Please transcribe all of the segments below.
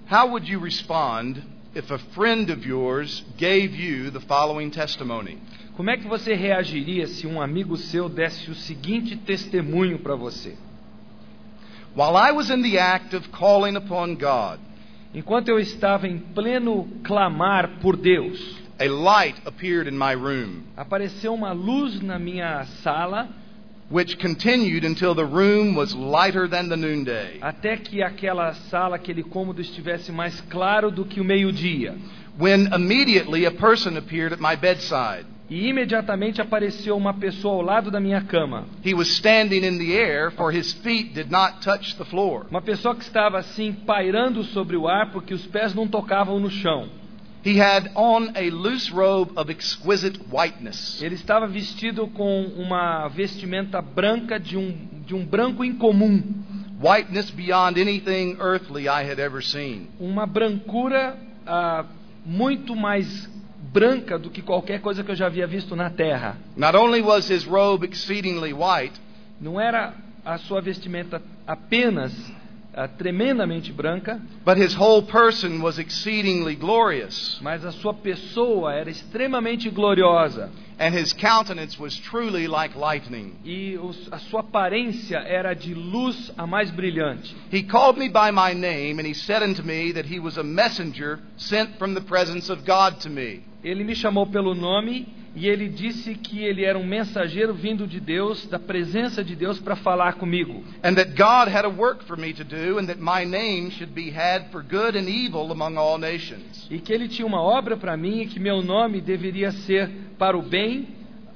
How would you respond if a friend of yours gave you the following testimony? Como é que você reagiria se um amigo seu desse o seguinte testemunho para você? While I was in the act of calling upon God, Enquanto eu estava em pleno clamar por Deus, a light appeared in my room, apareceu uma luz na minha sala, which continued until the room was lighter than the noonday. até que aquela sala, aquele cômodo estivesse mais claro do que o meio-dia. When immediately a person appeared at my bedside. E imediatamente apareceu uma pessoa ao lado da minha cama. He was standing in the air, for his feet did not touch the floor. Uma pessoa que estava assim pairando sobre o ar porque os pés não tocavam no chão. He had on a loose robe of exquisite whiteness. Ele estava vestido com uma vestimenta branca de um branco incomum. Whiteness beyond anything earthly I had ever seen. Uma brancura muito mais branca do que qualquer coisa que eu já havia visto na terra. Not only was his robe exceedingly white, Não era a sua vestimenta apenas tremendamente branca, but his whole person was exceedingly glorious, mas a sua pessoa era extremamente gloriosa. and his countenance was truly like lightning. E a sua aparência era de luz a mais brilhante. He called me by my name, and he said unto me that he was a messenger sent from the presence of God to me. Ele me chamou pelo nome e ele disse que ele era um mensageiro vindo de Deus, da presença de Deus, para falar comigo. And that God had a work for me to do, and that my name should be had for good and evil among all nations. E que ele tinha uma obra para mim e que meu nome deveria ser para o bem.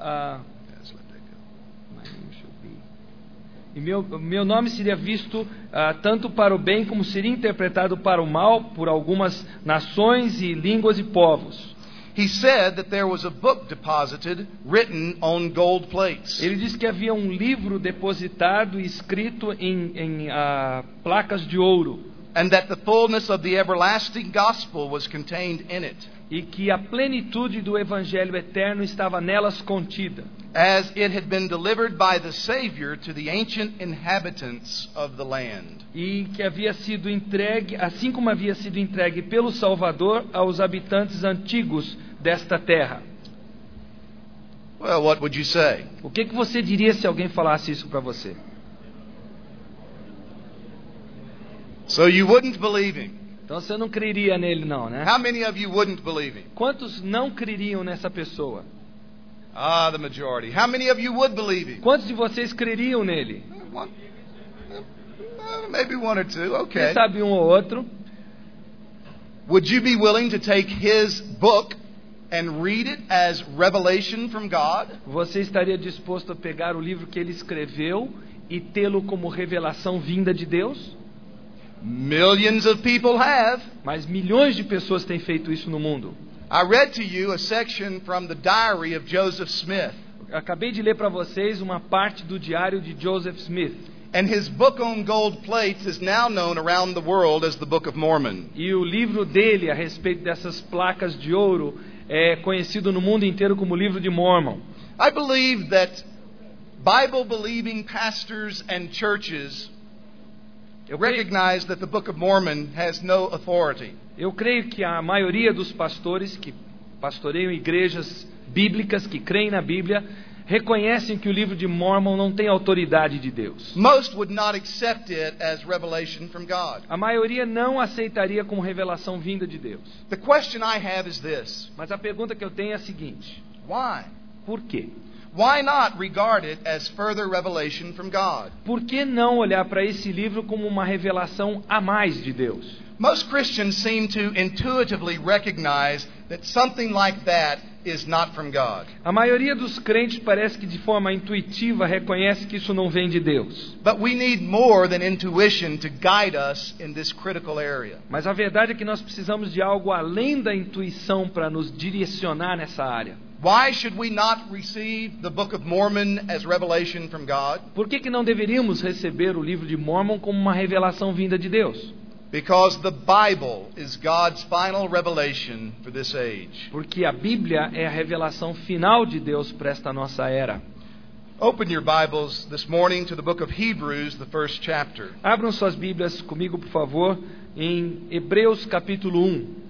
E meu nome seria visto tanto para o bem como seria interpretado para o mal por algumas nações e línguas e povos. He said that there was a book deposited, written on gold plates. Ele disse que havia um livro depositado e escrito em placas de ouro. And that the fullness of the everlasting gospel was contained in it, E que a plenitude do evangelho eterno estava nelas contida. as it had been delivered by the Savior to the ancient inhabitants of the land. E que havia sido entregue, assim como havia sido entregue pelo Salvador aos habitantes antigos desta terra. Well, what would you say? O que você diria se alguém falasse isso para você? So you wouldn't believe him. Então você não creria nele não, né? How many of you wouldn't believe him? Quantos não creriam nessa pessoa? The majority. How many of you would believe him? Quantos de vocês creriam nele? One, maybe one or two. Quem Okay. sabe um ou outro? Would you be willing to take his book and read it as revelation from God? Você estaria disposto a pegar o livro que ele escreveu e tê-lo como revelação vinda de Deus? Millions of people have. Mas milhões de pessoas têm feito isso no mundo. I read to you a section from the diary of Joseph Smith. Acabei de ler para vocês uma parte do diário de Joseph Smith. And his book on gold plates is now known around the world as the Book of Mormon. E o livro dele a respeito dessas placas de ouro é conhecido no mundo inteiro como o Livro de Mormon. I believe that Bible-believing pastors and churches recognize that the Book of Mormon has no authority. Eu creio que a maioria dos pastores que pastoreiam igrejas bíblicas, que creem na Bíblia, reconhecem que o livro de Mormon não tem autoridade de Deus. Most would not accept it as revelation from God. A maioria não aceitaria como revelação vinda de Deus. The question I have is this: Mas a pergunta que eu tenho é a seguinte: why? por quê? Why not regard it as further revelation from God? Por que não olhar para esse livro como uma revelação a mais de Deus? Most Christians seem to intuitively recognize that something like that is not from God. A maioria dos crentes parece que de forma intuitiva reconhece que isso não vem de Deus. But we need more than intuition to guide us in this critical area. Mas a verdade é que nós precisamos de algo além da intuição para nos direcionar nessa área. Why should we not receive the Book of Mormon as revelation from God? Por que não deveríamos receber o livro de Mormon como uma revelação vinda de Deus? Because the Bible is God's final revelation for this age. Porque a Bíblia é a revelação final de Deus para esta nossa era. Open your Bibles this morning to the book of Hebrews, the first chapter. Abram suas Bíblias comigo, por favor, em Hebreus capítulo 1.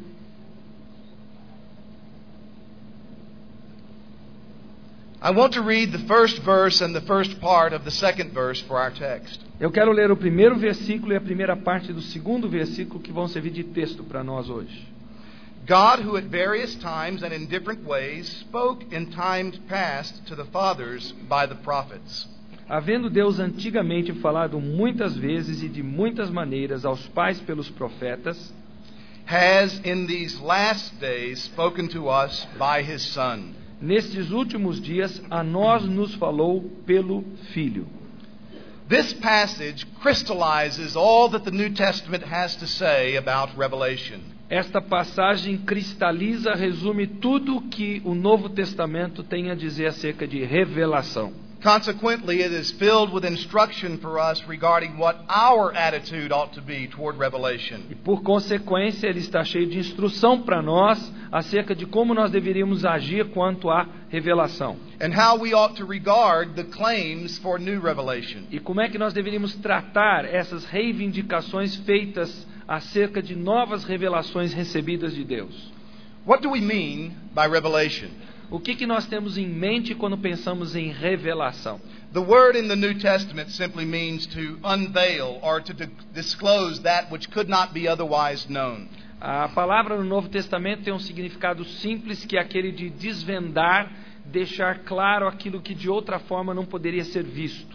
I want to read the first verse and the first part of the second verse for our text. Eu quero ler o primeiro versículo e a primeira parte do segundo versículo que vão servir de texto para nós hoje. God, who at various times and in different ways spoke in times past to the fathers by the prophets, Havendo Deus antigamente falado muitas vezes e de muitas maneiras aos pais pelos profetas, has in these last days spoken to us by his Son. nestes últimos dias a nós nos falou pelo Filho. This passage crystallizes all that the New Testament has to say about Revelation. Esta passagem cristaliza, resume tudo o que o Novo Testamento tem a dizer acerca de revelação. Consequently, it is filled with instruction for us regarding what our attitude ought to be toward Revelation. E por consequência, ele está cheio de instrução para nós acerca de como nós deveríamos agir quanto à revelação. And how we ought to regard the claims for new revelation. E como é que nós deveríamos tratar essas reivindicações feitas acerca de novas revelações recebidas de Deus. What do we mean by revelation? O que nós temos em mente quando pensamos em revelação? The word in the New Testament simply means to unveil or to disclose that which could not be otherwise known. A palavra no Novo Testamento tem um significado simples, que é aquele de desvendar, deixar claro aquilo que de outra forma não poderia ser visto.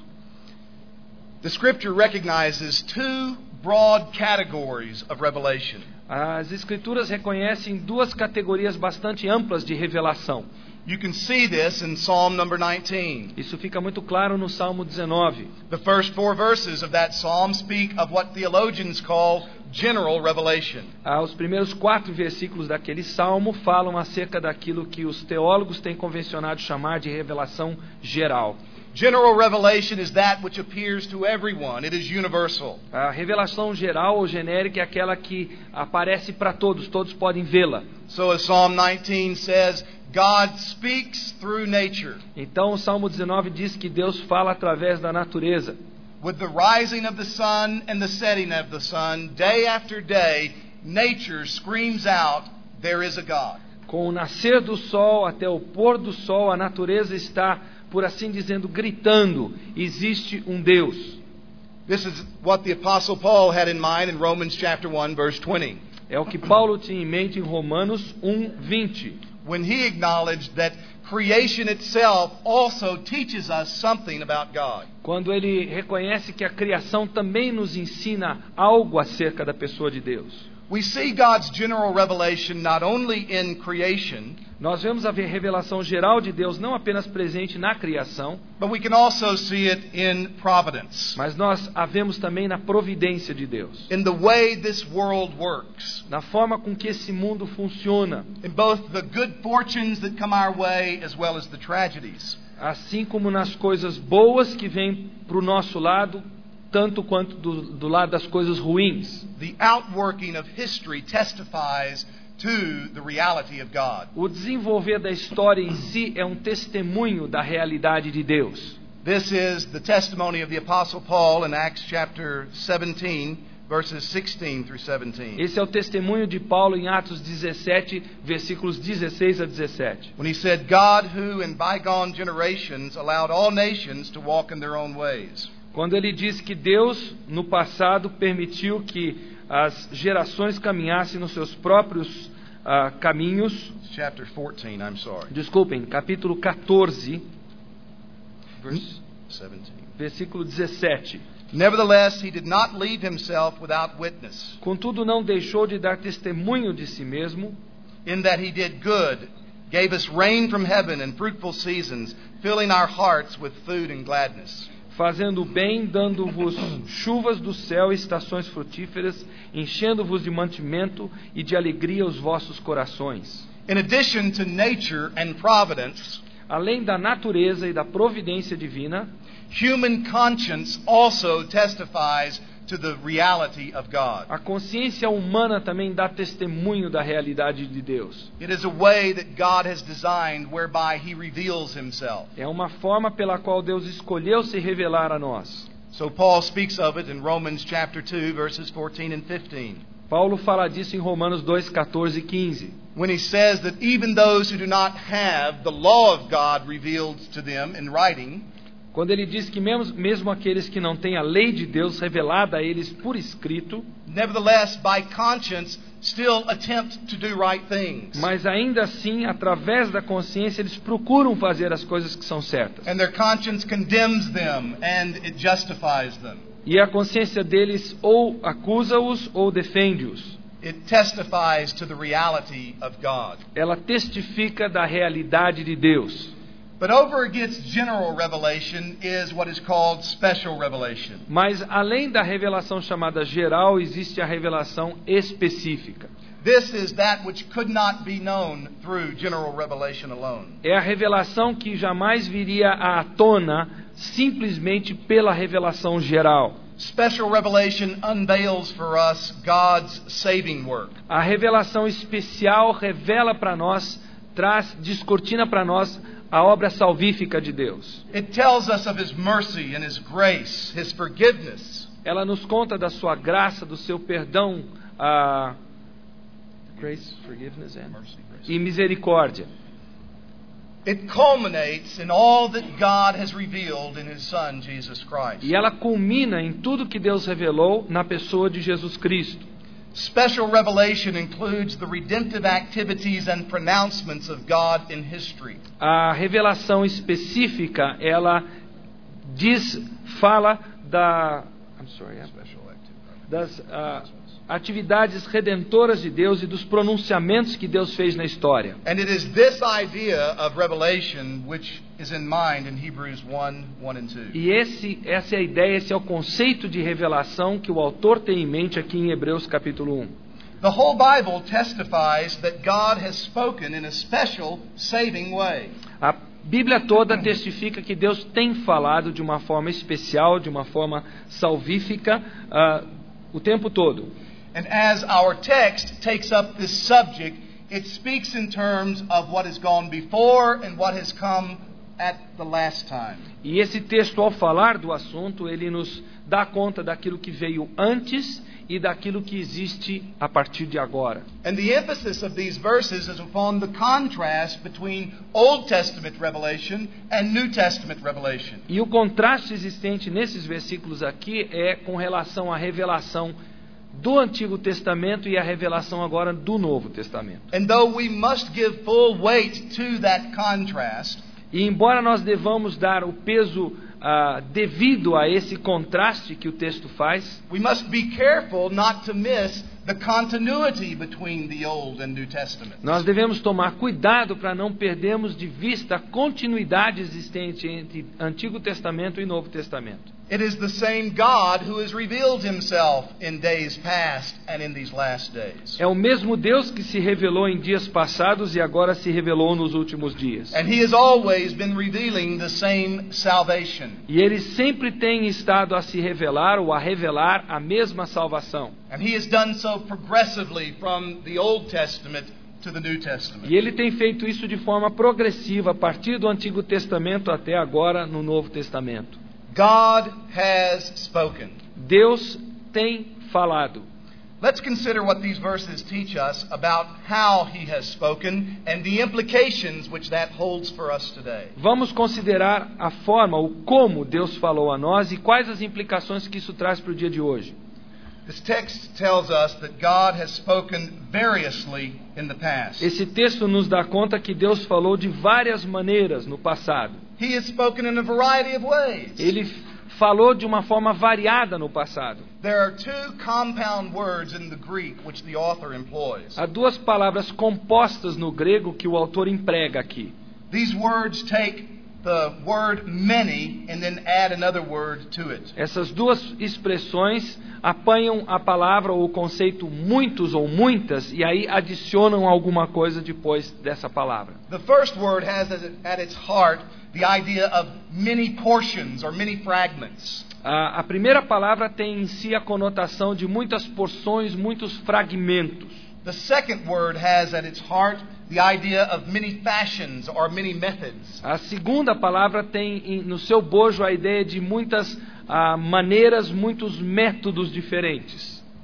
The Scripture recognizes two broad categories of revelation. As Escrituras reconhecem duas categorias bastante amplas de revelação. You can see this in Psalm number 19. Isso fica muito claro no Salmo 19. The first 4 verses of that psalm speak of what theologians call general revelation. Os primeiros 4 versículos daquele salmo falam acerca daquilo que os teólogos têm convencionado chamar de revelação geral. General revelation is that which appears to everyone. It is universal. A revelação geral ou genérica é aquela que aparece para todos, todos podem vê-la. So as Psalm 19 says, God speaks through nature. Então o Salmo 19 diz que Deus fala através da natureza. With the rising of the sun and the setting of the sun, day after day, nature screams out, there is a God. Com o nascer do sol até o pôr do sol, a natureza está, por assim dizendo, gritando, existe um Deus. This is what the Apostle Paul had in mind in Romans chapter 1, verse 20. É o que Paulo tinha em mente em Romanos 1:20. When he acknowledged that creation itself also teaches us something about God. Quando ele reconhece que a criação também nos ensina algo acerca da pessoa de Deus. We see God's general revelation not only in creation, nós vemos a revelação geral de Deus não apenas presente na criação, but we can also see it in providence. Mas nós a vemos também na providência de Deus. In the way this world works. Na forma com que esse mundo funciona. In both the good fortunes that come our way as well as the tragedies. Assim como nas coisas boas que vêm para o nosso lado, tanto quanto do lado das coisas ruins. The outworking of history testifies to the reality of God. O desenvolver da história em si é um testemunho da realidade de Deus. This is the testimony of the Apostle Paul in Acts chapter 17, verses 16 through 17. Esse é o testemunho de Paulo em Atos 17, versículos 16 a 17. When he said, God who in bygone generations allowed all nations to walk in their own ways. Quando ele diz que Deus, no passado, permitiu que as gerações caminhassem nos seus próprios caminhos. Chapter 14, I'm sorry. Desculpem, capítulo 14, verse 17. Versículo 17. Nevertheless, he did not leave himself without witness. Contudo, não deixou de dar testemunho de si mesmo. In that he did good, gave us rain from heaven and fruitful seasons, filling our hearts with food and gladness. Fazendo o bem, dando-vos chuvas do céu e estações frutíferas, enchendo-vos de mantimento e de alegria os vossos corações. In addition to nature and providence, além da natureza e da providência divina, human conscience also testifies to the reality of God. A consciência humana também dá testemunho da realidade de Deus. It is a way that God has designed whereby he reveals himself. É uma forma pela qual Deus escolheu se revelar a nós. So Paul speaks of it in Romans chapter 2 verses 14 and 15. Paulo fala disso em Romanos 2, 14 e 15. when he says that even those who do not have the law of God revealed to them in writing, Quando ele diz que mesmo aqueles que não têm a lei de Deus revelada a eles por escrito, nevertheless by conscience still attempt to do right things. mas ainda assim, através da consciência, eles procuram fazer as coisas que são certas. And their conscience condemns them and it justifies them. E a consciência deles ou acusa-os ou defende-os. It testifies to the reality of God. Ela testifica da realidade de Deus. But over against general revelation is what is called special revelation. Mas além da revelação chamada geral, existe a revelação específica. This is that which could not be known through general revelation alone. É a revelação que jamais viria à tona simplesmente pela revelação geral. Special revelation unveils for us God's saving work. A revelação especial revela para nós, descortina para nós a obra salvífica de Deus. It tells us of His mercy and His grace, His forgiveness. Ela nos conta da sua graça, do seu perdão, grace, forgiveness e misericórdia. It culminates in all that God has revealed in His Son, Jesus Christ. E ela culmina em tudo que Deus revelou na pessoa de Jesus Cristo. Special revelation includes the redemptive activities and pronouncements of God in history. A revelação específica, ela fala das atividades redentoras de Deus e dos pronunciamentos que Deus fez na história. And it is this idea of revelation which is in mind in Hebrews 1:1 and 2. E essa é a ideia, esse é o conceito de revelação que o autor tem em mente aqui em Hebreus capítulo 1. The whole Bible testifies that God has spoken in a special saving way. A Bíblia toda testifica que Deus tem falado de uma forma especial, de uma forma salvífica, o tempo todo. And as our text takes up this subject, it speaks in terms of what has gone before and what has come at the last time. E esse texto, ao falar do assunto, ele nos dá conta daquilo que veio antes e daquilo que existe a partir de agora. And the emphasis of these verses is upon the contrast between Old Testament revelation and New Testament revelation. E o contraste existente nesses versículos aqui é com relação à revelação do Antigo Testamento e a revelação agora do Novo Testamento. And though we must give full weight to that contrast, e embora nós devamos dar o peso devido a esse contraste que o texto faz, we must be careful not to miss the continuity between the Old and New Testament. Nós devemos tomar cuidado para não perdermos de vista a continuidade existente entre Antigo Testamento e Novo Testamento. It is the same God who has revealed Himself in days past and in these last days. É o mesmo Deus que se revelou em dias passados e agora se revelou nos últimos dias. And He has always been revealing the same salvation. E Ele sempre tem estado a se revelar ou a revelar a mesma salvação. And He has done so progressively from the Old Testament to the New Testament. E Ele tem feito isso de forma progressiva a partir do Antigo Testamento até agora no Novo Testamento. God has spoken. Deus tem falado. Let's consider what these verses teach us about how He has spoken and the implications which that holds for us today. Vamos considerar a forma, o como Deus falou a nós e quais as implicações que isso traz para o dia de hoje. This text tells us that God has spoken variously in the past. Esse texto nos dá conta que Deus falou de várias maneiras no passado. He has spoken in a variety of ways. Ele falou de uma forma variada no passado. There are two compound words in the Greek which the author employs. Há duas palavras compostas no grego que o autor emprega aqui. These words take the word many and then add another word to it. Essas duas expressões apanham a palavra ou o conceito muitos ou muitas e aí adicionam alguma coisa depois dessa palavra. The first word has at its heart the idea of many portions or many fragments. A primeira palavra tem em si a conotação de muitas porções, muitos fragmentos. The second word has at its heart the idea of many fashions or many methods. A segunda palavra tem no seu bojo a ideia de muitas maneiras, muitos métodos diferentes.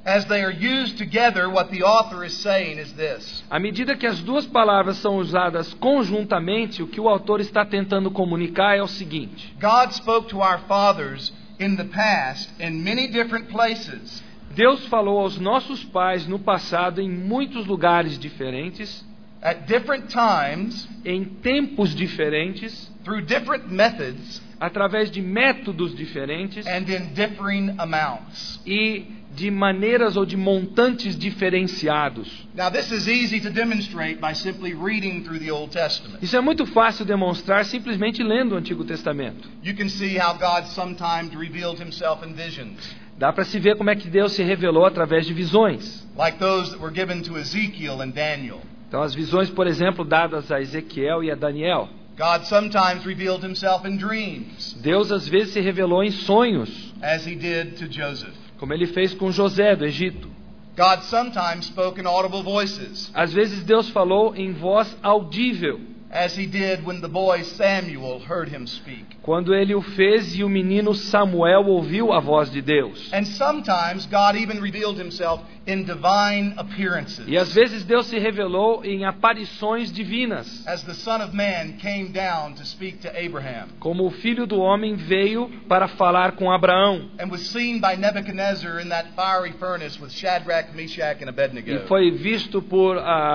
as they are used together, what the author is saying is this. À medida que as duas palavras são usadas conjuntamente, o que o autor está tentando comunicar é o seguinte: God spoke to our fathers in the past in many different places. Deus falou aos nossos pais no passado em muitos lugares diferentes, At different times, em tempos diferentes, through different methods, através de métodos diferentes and in differing amounts. e de maneiras ou de montantes diferenciados. Now, this is easy to demonstrate by simply reading through the Old Testament. Isso é muito fácil demonstrar simplesmente lendo o Antigo Testamento. You can see how God sometimes revealed himself in visions, Dá para se ver como é que Deus se revelou através de visões. like those that were given to Ezekiel and Daniel. Então, as visões, por exemplo, dadas a Ezequiel e a Daniel. God sometimes revealed himself in dreams, Deus às vezes se revelou em sonhos, as he did to Joseph. como ele fez com José do Egito. God sometimes spoke in audible voices, Às vezes Deus falou em voz audível, as he did when the boy Samuel heard him speak. quando ele o fez e o menino Samuel ouviu a voz de Deus. And sometimes God even revealed himself in divine appearances, E às vezes Deus se revelou em aparições divinas, as the Son of Man came down to speak to Abraham como o Filho do Homem veio para falar com Abraão and was seen by Nebuchadnezzar in that fiery furnace with Shadrach, Meshach, and e Abednego. foi visto por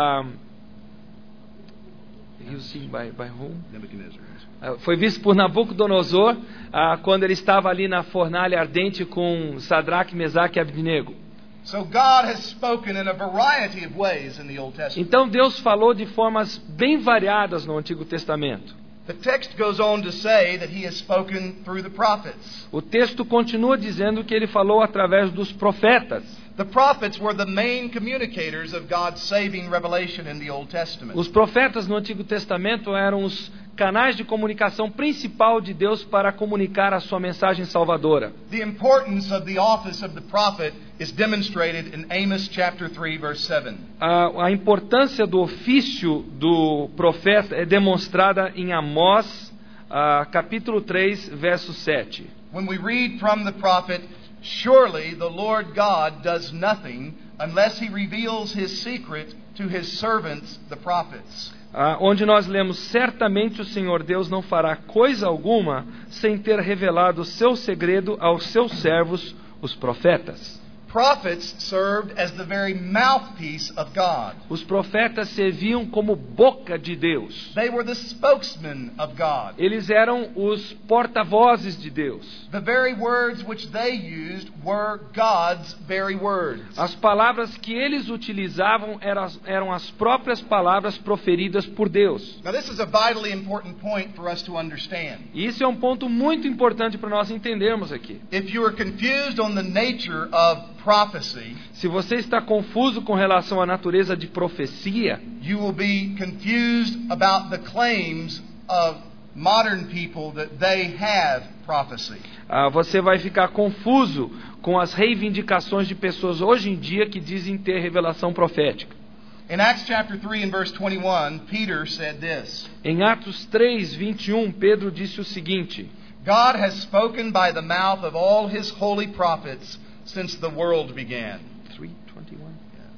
Nebuchadnezzar. Foi visto por Nabucodonosor quando ele estava ali na fornalha ardente com Sadraque, Mesaque e Abednego. So God has spoken in a variety of ways in the Old Testament. Então Deus falou de formas bem variadas no Antigo Testamento. The text goes on to say that he has spoken through the prophets. O texto continua dizendo que ele falou através dos profetas. The prophets were the main communicators of God's saving revelation in the Old Testament. Os profetas no Antigo Testamento eram os canais de comunicação principal de Deus para comunicar a sua mensagem salvadora. The importance of the office of the prophet is demonstrated in Amos chapter 3 verse 7. A importância do ofício do profeta é demonstrada em Amós, capítulo 3, verso 7. When we read from the prophet, surely the Lord God does nothing unless he reveals his secret to his servants, the prophets. Onde nós lemos: certamente o Senhor Deus não fará coisa alguma sem ter revelado o seu segredo aos seus servos, os profetas. Prophets served as the very mouthpiece of God. Os profetas serviam como boca de Deus. They were the spokesmen of God. Eles eram os porta-vozes de Deus. The very words which they used were God's very words. As palavras que eles utilizavam eram as próprias palavras proferidas por Deus. Now this is a vitally important point for us to understand. E isso é um ponto muito importante para nós entendermos aqui. If you are confused on the nature of prophecy, Se você está confuso com relação à natureza de profecia, you will be confused about the claims of modern people that they have prophecy. você vai ficar confuso com as reivindicações de pessoas hoje em dia que dizem ter revelação profética. In Acts chapter 3 and verse 21, Peter said this: Em Atos 3, 21, Pedro disse o seguinte: God has spoken by the mouth of all his holy prophets since the world began. 3:21.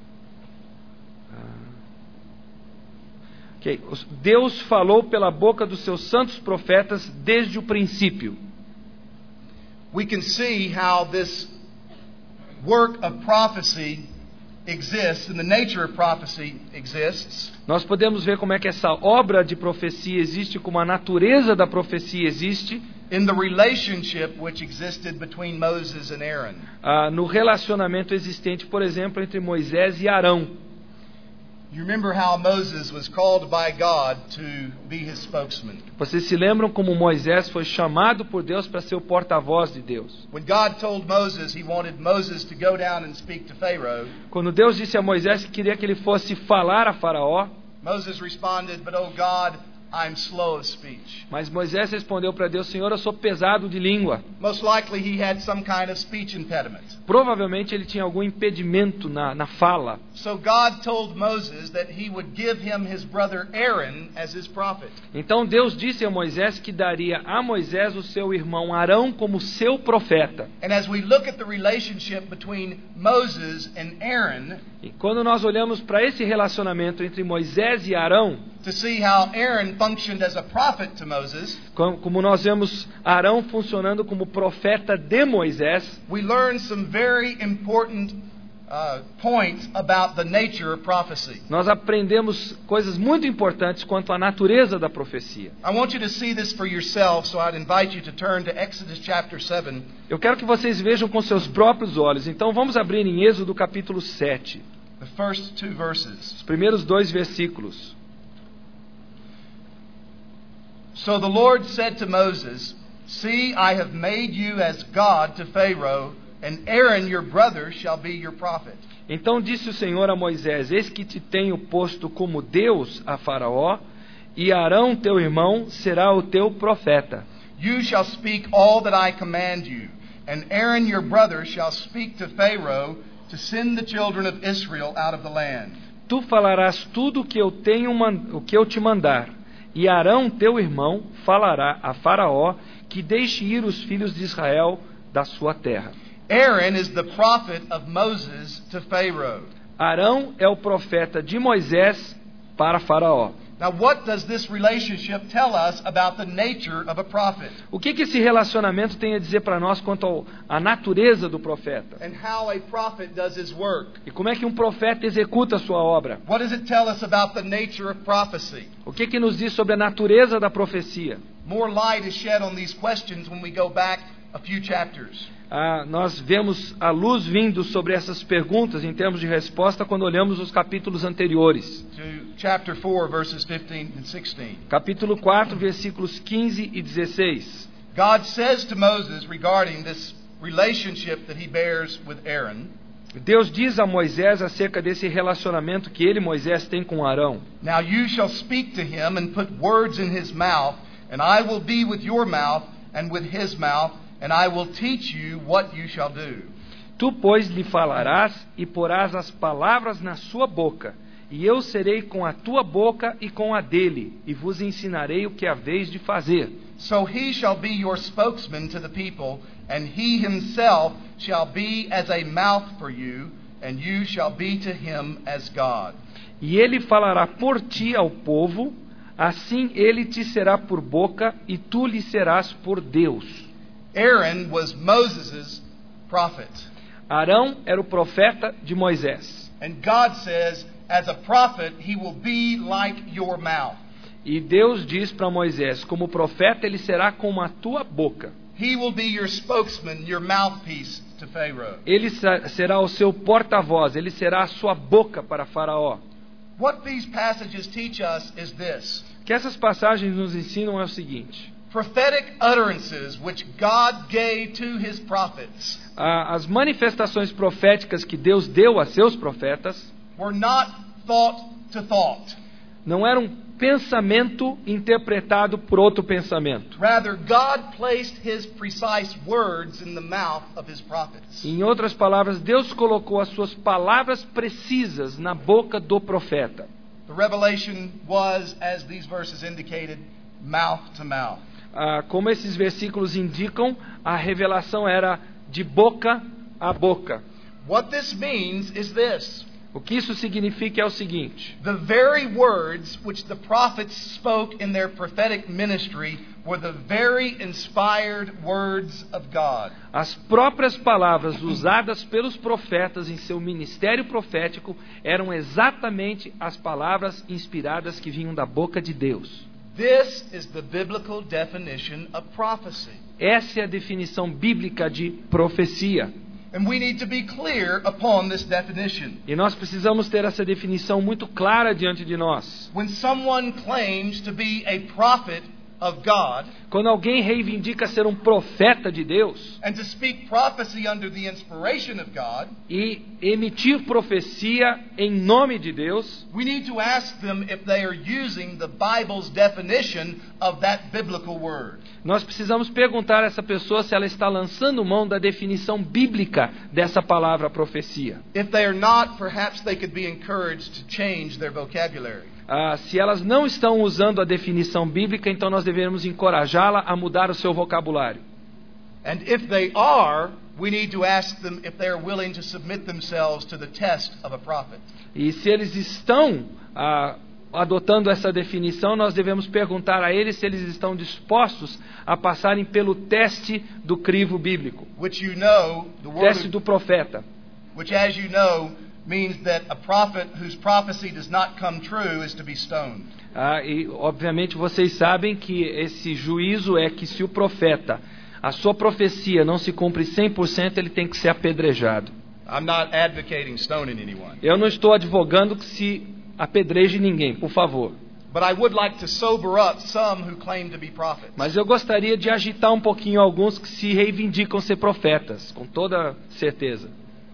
Okay. Deus falou pela boca dos seus santos profetas desde o princípio. We can see how this work of prophecy exists, and the nature of prophecy exists. Nós podemos ver como é que essa obra de profecia existe, como a natureza da profecia existe, In the relationship which existed between Moses and Aaron. no relacionamento existente, por exemplo, entre Moisés e Arão. You remember how Moses was called by God to be his spokesman. Vocês se lembram como Moisés foi chamado por Deus para ser o porta-voz de Deus? When God told Moses he wanted Moses to go down and speak to Pharaoh, Quando Deus disse a Moisés que queria que ele fosse falar a Faraó, Moses responded, "But oh God, I'm slow of speech. Mas Moisés respondeu para Deus: Senhor, eu sou pesado de língua. Most likely he had some kind of speech impediment. Provavelmente ele tinha algum impedimento na fala. So God told Moses that he would give him his brother Aaron as his prophet. Então Deus disse a Moisés que daria a Moisés o seu irmão Arão como seu profeta. And as we look at the relationship between Moses and Aaron, E quando nós olhamos para esse relacionamento entre Moisés e Arão, to see how Aaron functioned as a prophet to Moses, como nós vemos Arão funcionando como profeta de Moisés, we learn some very important points about the nature of prophecy. nós aprendemos coisas muito importantes quanto à natureza da profecia. I want you to see this for yourself, so I'd invite you to turn to Exodus chapter 7. Eu quero que vocês vejam com seus próprios olhos. Então vamos abrir em Êxodo capítulo 7, The first two verses. os primeiros 2 versículos. So the Lord said to Moses, See, I have made you as God to Pharaoh, and Aaron your brother shall be your prophet. Então disse o Senhor a Moisés: Eis que te tenho posto como Deus a Faraó, e Arão teu irmão será o teu profeta. You shall speak all that I command you, and Aaron your brother shall speak to Pharaoh to send the children of Israel out of the land. Tu falarás tudo o que eu te mandar, e Arão teu irmão falará a Faraó que deixe ir os filhos de Israel da sua terra. Aaron is the prophet of Moses to Pharaoh. Arão é o profeta de Moisés para Faraó. Now, what does this relationship tell us about the nature of a prophet O que esse relacionamento tem a dizer para nós quanto à natureza do profeta? and how a prophet does his work? E como é que um profeta executa a sua obra? What does it tell us about the nature of prophecy? O que nos diz sobre a natureza da profecia? More light is shed on these questions when we go back a few chapters. Nós vemos a luz vindo sobre essas perguntas em termos de resposta quando olhamos os capítulos anteriores. To chapter 4, verses 15 and 16. Capítulo 4, versículos 15 e 16. God says to Moses regarding this relationship that he bears with Aaron, Deus diz a Moisés acerca desse relacionamento que ele, Moisés, tem com Arão. Now you shall speak to him and put words in his mouth, and I will be with your mouth and with his mouth, and I will teach you what you shall do. Tu, pois, lhe falarás e porás as palavras na sua boca, e eu serei com a tua boca e com a dele, e vos ensinarei o que haveis de fazer. So he shall be your spokesman to the people, and he himself shall be as a mouth for you, and you shall be to him as God. E ele falará por ti ao povo, assim ele te será por boca, e tu lhe serás por Deus. Aaron was Moses' prophet. Arão era o profeta de Moisés. And God says, as a prophet, he will be like your mouth. E Deus diz para Moisés, como profeta ele será como a tua boca. He will be your spokesman, your mouthpiece to Pharaoh. Ele será o seu porta-voz, ele será a sua boca para Faraó. What these passages teach us is this. O que essas passagens nos ensinam é o seguinte: Prophetic utterances which God gave to his prophets as manifestações proféticas que Deus deu a seus profetas were not thought to thought. não eram pensamento interpretado por outro pensamento. Rather, God placed his precise words in the mouth of his prophets. Em outras palavras, Deus colocou as suas palavras precisas na boca do profeta. The revelation was, as these verses indicated, mouth to mouth. Como esses versículos indicam, a revelação era de boca a boca. What this means is this. O que isso significa é o seguinte: The very words which the prophets spoke in their prophetic ministry were the very inspired words of God. as próprias palavras usadas pelos profetas em seu ministério profético eram exatamente as palavras inspiradas que vinham da boca de Deus. This is the biblical definition of prophecy. Essa é a definição bíblica de profecia. And we need to be clear upon this definition. E nós precisamos ter essa definição muito clara diante de nós. When someone claims to be a prophet of God, quando alguém reivindica ser um profeta de Deus and to speak prophecy under the inspiration of God, e emitir profecia em nome de Deus, we need to ask them if they are using the Bible's definition of that biblical word. nós precisamos perguntar a essa pessoa se ela está lançando mão da definição bíblica dessa palavra profecia. If they are not, perhaps they could be encouraged to change their vocabulary. Se elas não estão usando a definição bíblica, então nós devemos encorajá-la a mudar o seu vocabulário. And if they are, we need to ask them if they are willing to submit themselves to the test of a prophet. E se eles estão adotando essa definição, nós devemos perguntar a eles se eles estão dispostos a passarem pelo teste do crivo bíblico, Which you know, the word teste do profeta. which as you know means that a prophet whose prophecy does not come true is to be stoned. E obviamente vocês sabem que esse juízo é que se o profeta, a sua profecia não se cumpre 100%, ele tem que ser apedrejado. I'm not advocating stoning anyone, Eu não estou advogando que se apedreje ninguém, por favor. but I would like to sober up some who claim to be prophets. Mas eu gostaria de agitar um pouquinho alguns que se reivindicam ser profetas, com toda certeza.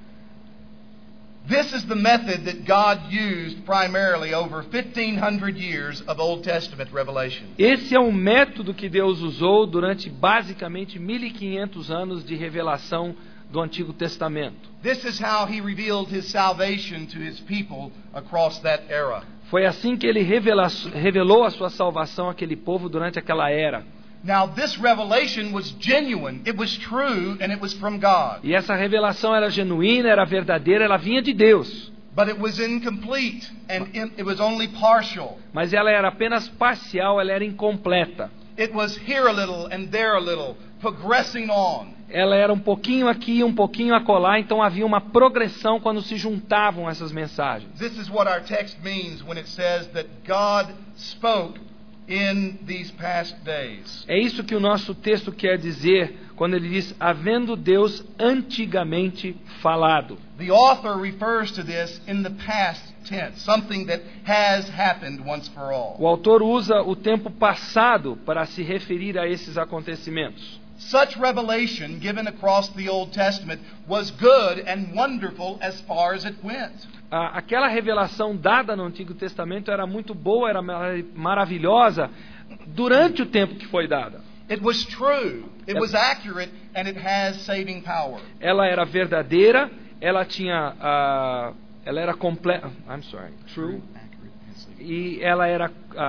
This is the method that God used primarily over 1,500 years of Old Testament revelation. Esse é um método que Deus usou durante basicamente 1500 anos de revelação do Antigo Testamento. This is how he revealed his salvation to his people across that era. Foi assim que ele revelou a sua salvação àquele povo durante aquela era. Now, this revelation was genuine, it was true, and it was from God. E essa revelação era genuína, era verdadeira, ela vinha de Deus. But it was incomplete, and it was only partial. Mas ela era apenas parcial, ela era incompleta. It was here a little and there a little, progressing on. Ela era um pouquinho aqui, um pouquinho acolá, então havia uma progressão quando se juntavam essas mensagens. This is what our text means when it says that God spoke in these past days. É isso que o nosso texto quer dizer quando ele diz, havendo Deus antigamente falado. The author refers to this in the past tense, something that has happened once for all. O autor usa o tempo passado para se referir a esses acontecimentos. Such revelation given across the Old Testament was good and wonderful as far as it went. Aquela revelação dada no Antigo Testamento era muito boa, era maravilhosa durante o tempo que foi dada. It was true, it was accurate, and it has saving power. Ela era verdadeira, ela tinha, ela era completa. True. E ela era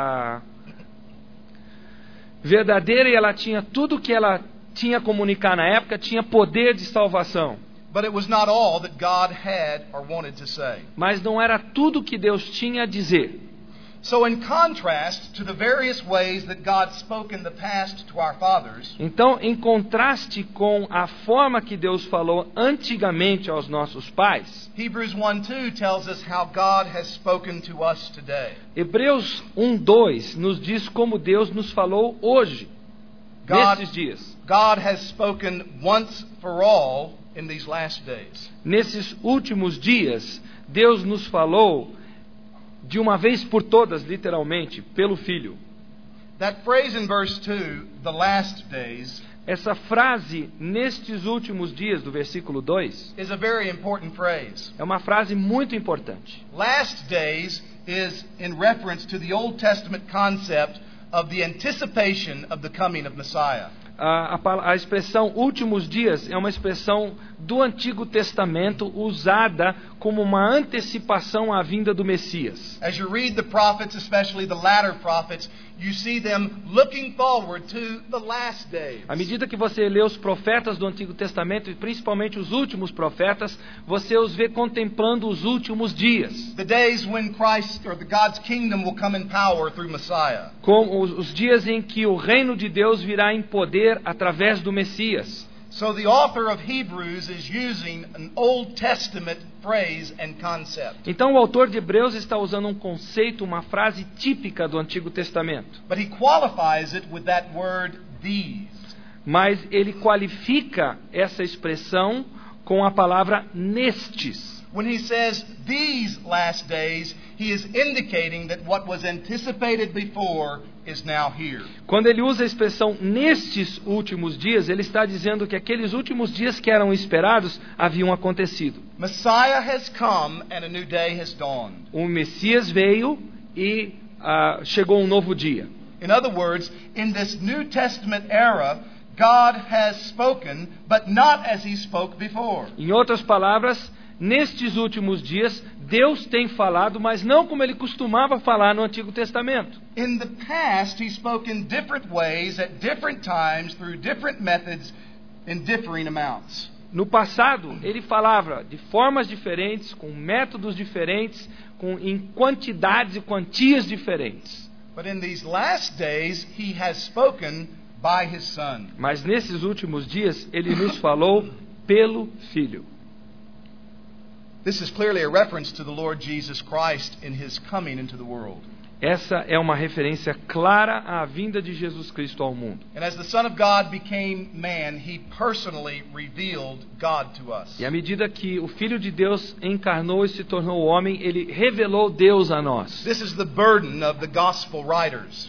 verdadeira e ela tinha tudo que ela tinha a comunicar na época, tinha poder de salvação. But it was not all that God had or wanted to say. Mas não era tudo que Deus tinha a dizer. So in contrast to the various ways that God spoke in the past to our fathers, Então, em contraste com a forma que Deus falou antigamente aos nossos pais, Hebrews 1:2 tells us how God has spoken to us today. Hebreus 1:2 nos diz como Deus nos falou hoje, nesses dias. God has spoken once for all in these last days. Nesses últimos dias, Deus nos falou de uma vez por todas, literalmente, pelo Filho. That phrase in verse 2, the last days, Essa frase, nestes últimos dias, do versículo 2, is a very important phrase. é uma frase muito importante. Last days is in reference to the Old Testament concept of the anticipation of the coming of Messiah. A expressão últimos dias é uma expressão do Antigo Testamento usada como uma antecipação à vinda do Messias. As you read the prophets, especially the latter prophets, you see them looking forward to the last days. À medida que você lê os profetas do Antigo Testamento, e principalmente os últimos profetas, você os vê contemplando os últimos dias. The days when Christ or the God's kingdom will come in power through Messiah. Com os dias em que o reino de Deus virá em poder através do Messias. So the author of Hebrews is using an Old Testament phrase and concept. Então o autor de Hebreus está usando um conceito, uma frase típica do Antigo Testamento. But he qualifies it with that word these. Mas ele qualifica essa expressão com a palavra nestes. When he says these last days, he is indicating that what was anticipated before is now here. Quando ele usa a expressão nestes últimos dias, ele está dizendo que aqueles últimos dias que eram esperados haviam acontecido. Messiah has come and a new day has dawned. O Messias veio e chegou um novo dia. In other words, in this New Testament era, God has spoken, but not as he spoke before. Em outras palavras, nestes últimos dias, Deus tem falado, mas não como ele costumava falar no Antigo Testamento. In the past, he spoke in different ways, at different times, through different methods, in differing amounts. No passado, ele falava de formas diferentes, com métodos diferentes, em quantidades e quantias diferentes. But in these last days, he has spoken by his Son. Mas nesses últimos dias, ele nos falou pelo Filho. This is clearly a reference to the Lord Jesus Christ in his coming into the world. Essa é uma referência clara à vinda de Jesus Cristo ao mundo. And as the Son of God became man, he personally revealed God to us. E à medida que o Filho de Deus encarnou e se tornou homem, ele revelou Deus a nós. This is the burden of the gospel writers.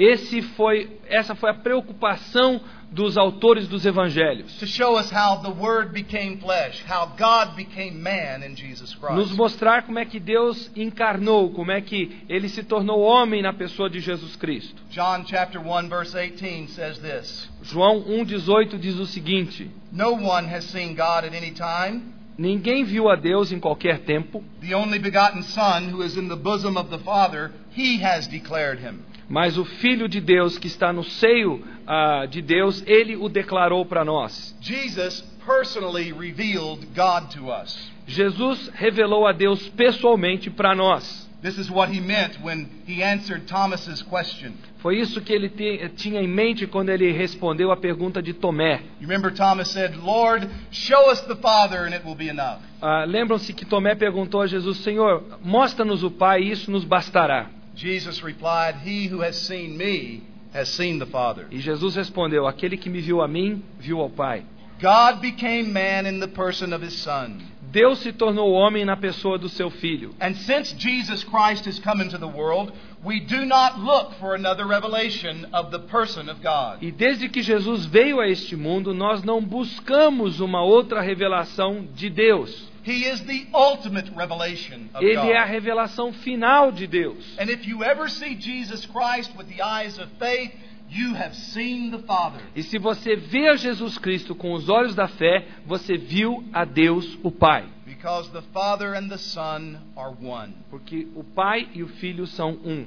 Essa foi a preocupação dos autores dos evangelhos. To show us how the Word became flesh, how God became man in Jesus Christ. Nos mostrar como é que Deus encarnou, como é que ele se tornou homem na pessoa de Jesus Cristo. John chapter 1 verse 18 says this. João 1:18 diz o seguinte: No one has seen God at any time. Ninguém viu a Deus em qualquer tempo. The only begotten Son who is in the bosom of the Father, he has declared him. Mas o Filho de Deus que está no seio de Deus, ele o declarou para nós. Jesus personally revealed God to us. Jesus revelou a Deus pessoalmente para nós. This is what he meant when he answered Thomas's question. Foi isso que ele tinha em mente quando ele respondeu a pergunta de Tomé. You remember Thomas said, "Lord, show us the Father and it will be enough." Lembram-se que Tomé perguntou a Jesus: Senhor, mostra-nos o Pai e isso nos bastará. Jesus replied, "He who has seen me has seen the Father." E Jesus respondeu: aquele que me viu a mim, viu ao Pai. God became man in the person of his Son. Deus se tornou homem na pessoa do seu Filho. And since Jesus Christ has come into the world, we do not look for another revelation of the person of God. E desde que Jesus veio a este mundo, nós não buscamos uma outra revelação de Deus. He is the ultimate revelation of Ele God. é a revelação final de Deus. And if you ever see Jesus Christ with the eyes of faith, you have seen the Father. E se você vê a Jesus Cristo com os olhos da fé, você viu a Deus, o Pai. Because the Father and the Son are one. Porque o Pai e o Filho são um.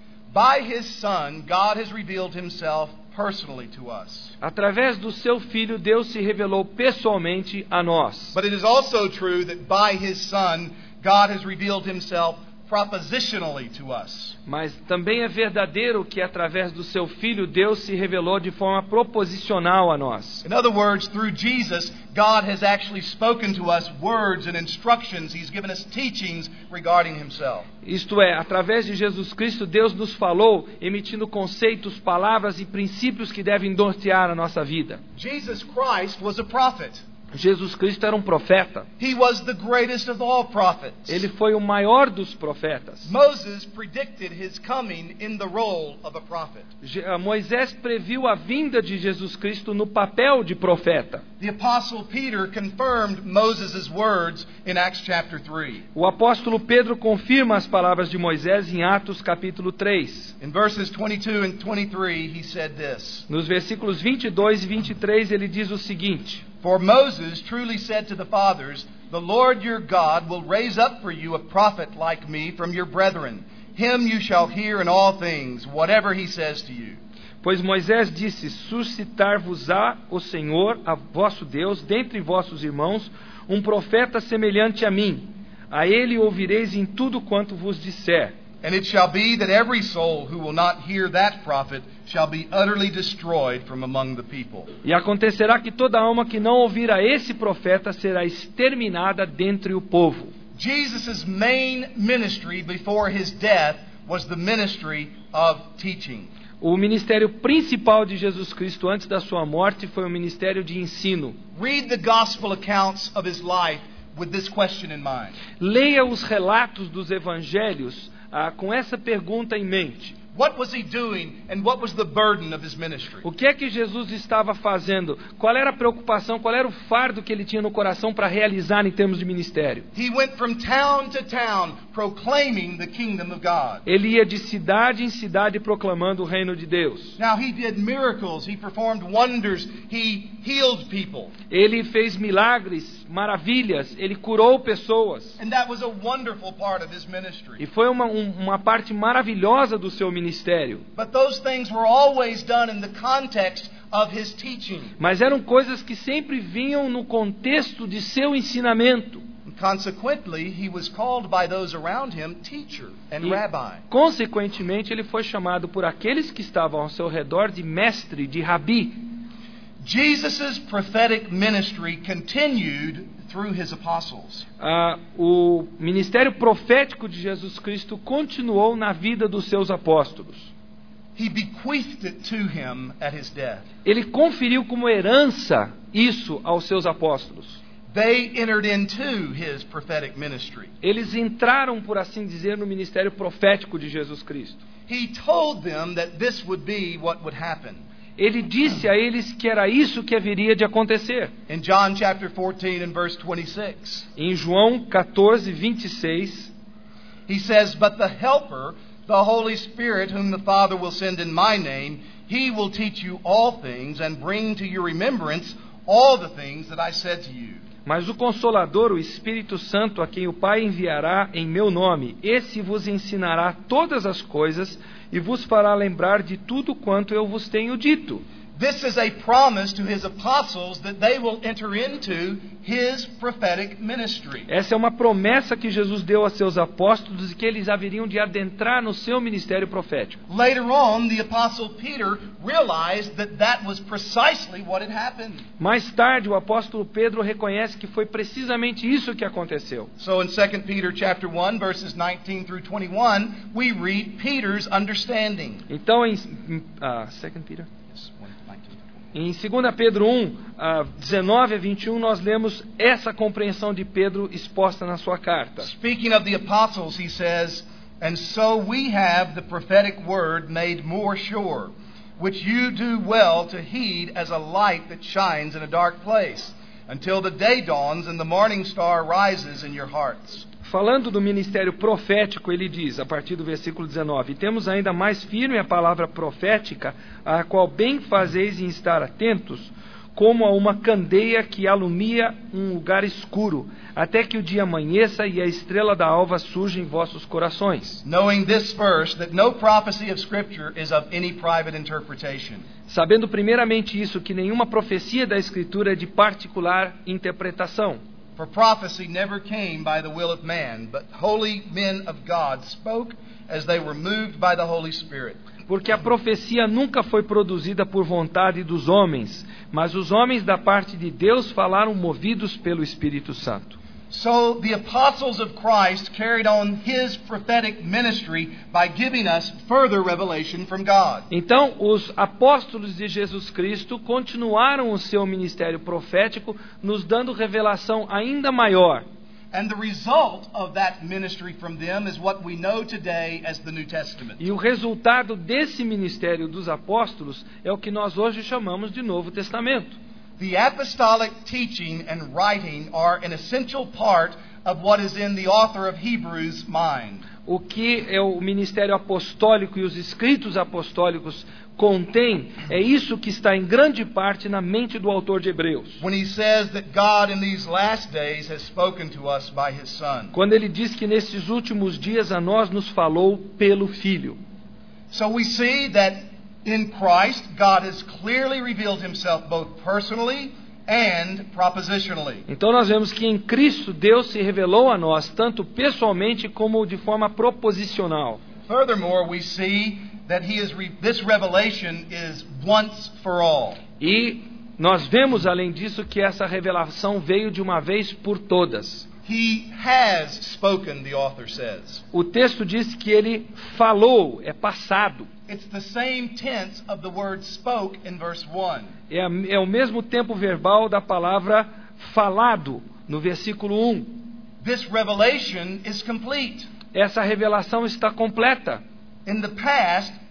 By his Son, God has revealed himself personally to us. Através do seu Filho, Deus se revelou pessoalmente a nós. But it is also true that by his Son, God has revealed himself propositionally to us. Mas também é verdadeiro que através do seu Filho, Deus se revelou de forma proposicional a nós. In other words, through Jesus, God has actually spoken to us words and instructions. He's given us teachings regarding himself. Isto é, através de Jesus Cristo, Deus nos falou, emitindo conceitos, palavras e princípios que devem nortear a nossa vida. Jesus Christ was a prophet. Jesus Cristo era um profeta. He was the greatest of all prophets. Ele foi o maior dos profetas. Moses predicted his coming in the role of a prophet. Moisés previu a vinda de Jesus Cristo no papel de profeta. The apostle Peter confirmed Moses' words in Acts chapter 3. O apóstolo Pedro confirma as palavras de Moisés em Atos capítulo 3. In verses 22 and 23 he said this. Nos versículos 22 e 23 ele diz o seguinte: For Moses truly said to the fathers, The Lord your God will raise up for you a prophet like me from your brethren. Him you shall hear in all things, whatever he says to you. Pois Moisés disse: suscitar-vos-á o Senhor, a vosso Deus, dentre vossos irmãos, um profeta semelhante a mim. A ele ouvireis em tudo quanto vos disser. And it shall be that every soul who will not hear that prophet shall be utterly destroyed from among the people. E acontecerá que toda alma que não ouvir a esse profeta será exterminada dentre o povo. Jesus' main ministry before his death was the ministry of teaching. O ministério principal de Jesus Cristo antes da sua morte foi o ministério de ensino. Read the gospel accounts of his life with this question in mind. Leia os relatos dos evangelhos com essa pergunta em mente. What was he doing and what was the burden of his ministry? O que é que Jesus estava fazendo? Qual era a preocupação, qual era o fardo que ele tinha no coração para realizar em termos de ministério? He went from town to town proclaiming the kingdom of God. Ele ia de cidade em cidade proclamando o reino de Deus. Now he did miracles, he performed wonders, he healed people. Ele fez milagres, maravilhas, ele curou pessoas. And that was a wonderful part of his ministry. E foi uma parte maravilhosa do seu ministério. But those things were always done in the context of his teaching. Mas eram coisas que sempre vinham no contexto de seu ensinamento. And consequently, he was called by those around him teacher and E, rabbi. consequentemente, ele foi chamado por aqueles que estavam ao seu redor de mestre, de rabi. Jesus' prophetic ministry continued through his apostles. O ministério profético de Jesus Cristo continuou na vida dos seus apóstolos. He bequeathed it to him at his death. Ele conferiu como herança isso aos seus apóstolos. They entered into his prophetic ministry. Eles entraram, por assim dizer, no ministério profético de Jesus Cristo. He told them that this would be what would happen. Ele disse a eles que era isso que haveria de acontecer. In John chapter 14 and verse 26, Em João 14, 26, he says, "But the Helper, the Holy Spirit, whom the Father will send in my name, he will teach you all things and bring to your remembrance all the things that I said to you." mas o Consolador, o Espírito Santo, a quem o Pai enviará em meu nome, esse vos ensinará todas as coisas e vos fará lembrar de tudo quanto eu vos tenho dito. This is a promise to his apostles that they will enter into his prophetic ministry. Essa é uma promessa que Jesus deu a seus apóstolos e que eles haveriam de adentrar no seu ministério profético. Later on, the apostle Peter realized that that was precisely what had happened. Mais tarde, o apóstolo Pedro reconhece que foi precisamente isso que aconteceu. So in 2 Peter chapter 1 verses 19 through 21, we read Peter's understanding. Então, em 2 Peter? Em 2 Pedro 1, 19 a 21, nós lemos essa compreensão de Pedro exposta na sua carta. Speaking of the apostles, he says, "And so we have the prophetic word made more sure, which you do well to heed as a light that shines in a dark place, until the day dawns and the morning star rises in your hearts." Falando do ministério profético, ele diz, a partir do versículo 19, temos ainda mais firme a palavra profética, a qual bem fazeis em estar atentos, como a uma candeia que alumia um lugar escuro, até que o dia amanheça e a estrela da alva surja em vossos corações. Knowing this first, that no prophecy of Scripture is of any private interpretation. Sabendo primeiramente isso, que nenhuma profecia da Escritura é de particular interpretação. For prophecy never came by the will of man, but holy men of God spoke as they were moved by the Holy Spirit. Porque a profecia nunca foi produzida por vontade dos homens, mas os homens da parte de Deus falaram movidos pelo Espírito Santo. So the apostles of Christ carried on his prophetic ministry by giving us further revelation from God. Então, os apóstolos de Jesus Cristo continuaram o seu ministério profético, nos dando revelação ainda maior. And the result of that ministry from them is what we know today as the New Testament. E o resultado desse ministério dos apóstolos é o que nós hoje chamamos de Novo Testamento. The apostolic teaching and writing are an essential part of what is in the author of Hebrews' mind. O que é o ministério apostólico e os escritos apostólicos contém é isso que está em grande parte na mente do autor de Hebreus. When he says that God in these last days has spoken to us by his Son. Quando ele diz que nesses últimos dias a nós nos falou pelo Filho. So we see that in Christ, God has clearly revealed himself both personally and propositionally. Então nós vemos que em Cristo Deus se revelou a nós tanto pessoalmente como de forma proposicional. Furthermore, we see that this revelation is once for all. E nós vemos além disso que essa revelação veio de uma vez por todas. He has spoken, the author says. O texto diz que ele falou, é passado. It's the same tense of the word spoke in verse 1. É o mesmo tempo verbal da palavra falado, no versículo 1. This revelation is complete. Essa revelação está completa. In the past,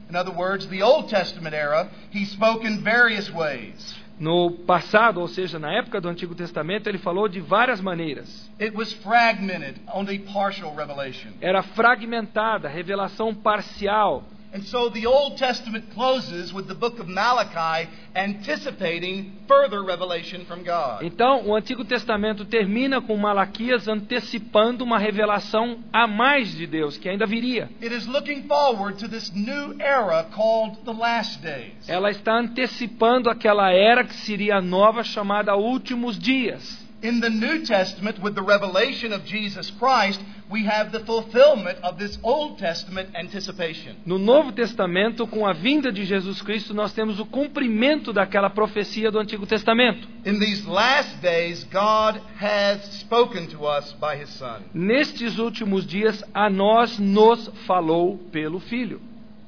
In other words, the Old Testament era, he spoke in various ways. No passado, ou seja, na época do Antigo Testamento, ele falou de várias maneiras. It was fragmented, only partial revelation. Era fragmentada, revelação parcial. And so the Old Testament closes with the book of Malachi anticipating further revelation from God. Então, o Antigo Testamento termina com Malaquias antecipando uma revelação a mais de Deus, que ainda viria. It is looking forward to this new era called the last days. Ela está antecipando aquela era que seria nova, chamada Últimos Dias. In the New Testament, with the revelation of Jesus Christ, we have the fulfillment of this Old Testament anticipation. No Novo Testamento, com a vinda de Jesus Cristo, nós temos o cumprimento daquela profecia do Antigo Testamento. In these last days, God has spoken to us by His Son. Nestes últimos dias, a nós nos falou pelo Filho.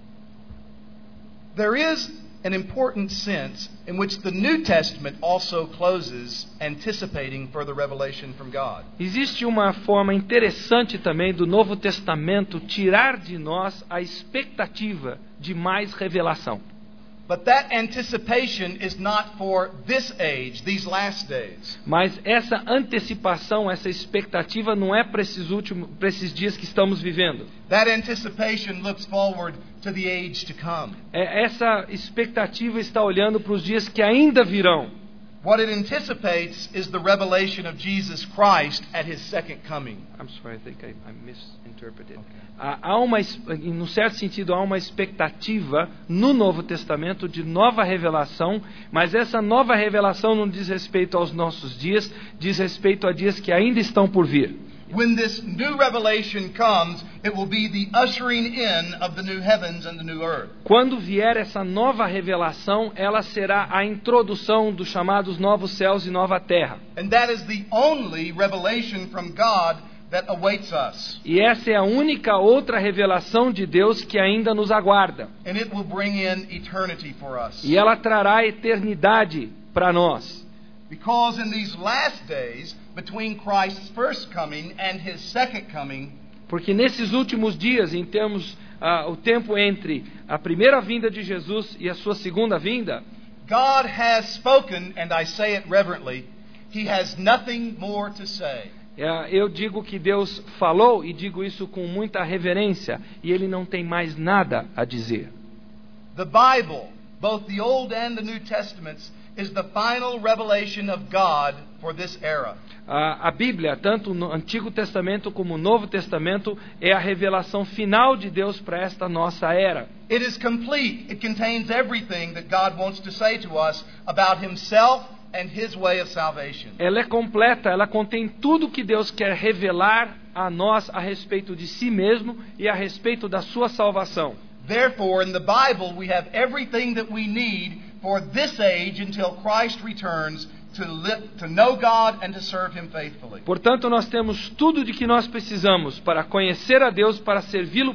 There is an important sense in which the New Testament also closes anticipating further revelation from God. Existe uma forma interessante também do Novo Testamento tirar de nós a expectativa de mais revelação. But that anticipation is not for this age, these last days. Mas essa antecipação, essa expectativa não é para esses dias que estamos vivendo. That anticipation looks forward to the age to come. Essa expectativa está olhando para os dias que ainda virão. What it anticipates is the revelation of Jesus Christ at His second coming. I'm sorry, I think I misinterpreted. Okay. Num certo sentido, há uma expectativa no Novo Testamento de nova revelação, mas essa nova revelação não diz respeito aos nossos dias, diz respeito a dias que ainda estão por vir. When this new revelation comes, it will be the ushering in of the new heavens and the new earth. Quando vier essa nova revelação, ela será a introdução dos chamados novos céus e nova terra. And that is the only revelation from God that awaits us. E essa é a única outra revelação de Deus que ainda nos aguarda. And it will bring in eternity for us. E ela trará a eternidade para nós. Because in these last days, between Christ's first coming and His second coming, porque nesses últimos dias, em termos o tempo entre a primeira vinda de Jesus e a sua segunda vinda, God has spoken, and I say it reverently, He has nothing more to say. Eu digo que Deus falou, e digo isso com muita reverência, e Ele não tem mais nada a dizer. The Bible, both the Old and the New Testaments, is the final revelation of God for this era. A Bíblia, tanto no Antigo Testamento como no Novo Testamento, é a revelação final de Deus para esta nossa era. It is complete. It contains everything that God wants to say to us about Himself and His way of salvation. Ela é completa, ela contém tudo que Deus quer revelar a nós a respeito de si mesmo e a respeito da sua salvação. Therefore, in the Bible, we have everything that we need for this age until Christ returns to know God and to serve Him faithfully. Portanto, nós temos tudo de que nós precisamos para conhecer a Deus, para servi-lo